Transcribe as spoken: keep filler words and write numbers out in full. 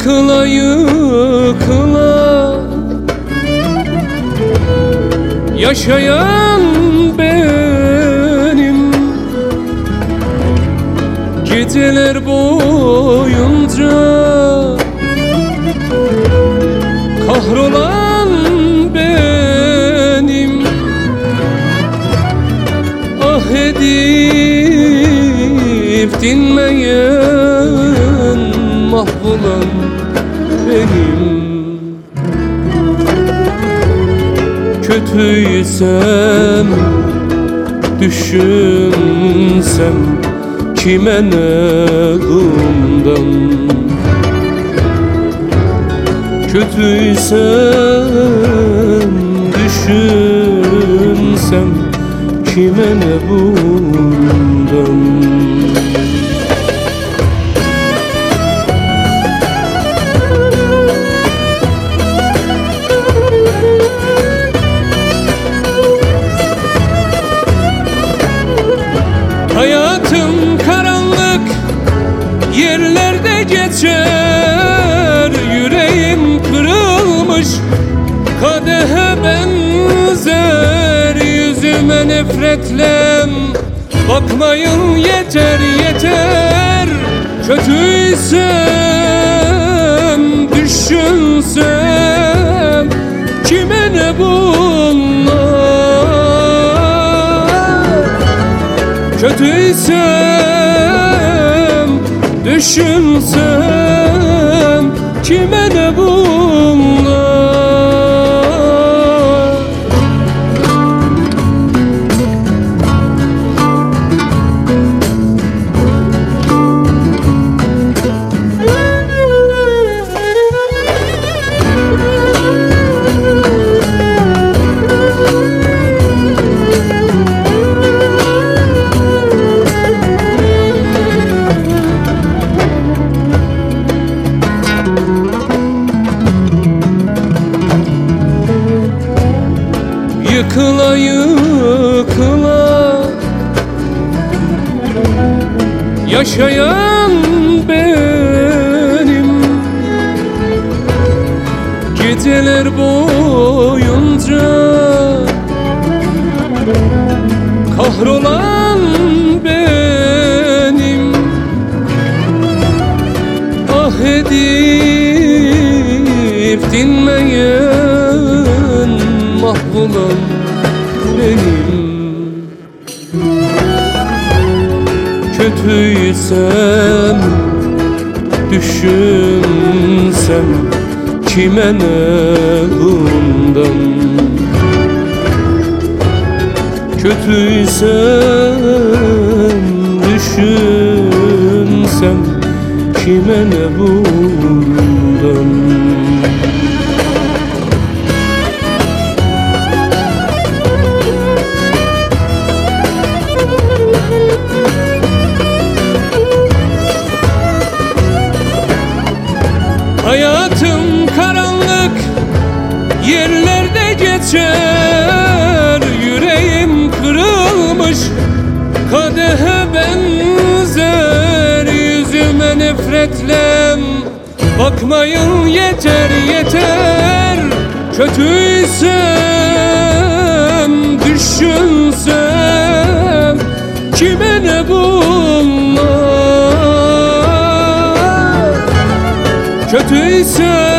Yıkıla yıkıla yaşayan benim, geceler boyunca kahrolan benim. Ah edip dinmeyen mahvolan benim. Kötüysem, düşünsem kime ne bundan? Kötüysem, düşünsem kime ne bundan? Hayatım karanlık yerlerde geçer, yüreğim kırılmış kadehe benzer. Yüzüme nefretle bakmayın yeter yeter. Kötüysem, düşünsem kime ne bunlar? Kötüysem, düşünsem kime ne bunlar? Yıkıla yıkıla yaşayan benim, geceler boyunca kahrolan benim. Ah edip dinmeyen mahvolan benim. Kötüysem, düşünsem kime ne bundan? Kötüysem, düşünsem kime ne bundan? Hayatım karanlık yerlerde geçer, yüreğim kırılmış kadehe benzer. Yüzüme nefretle bakmayın yeter yeter. Kötüysem, düşünsem kime ne bunlar? Kötüysem,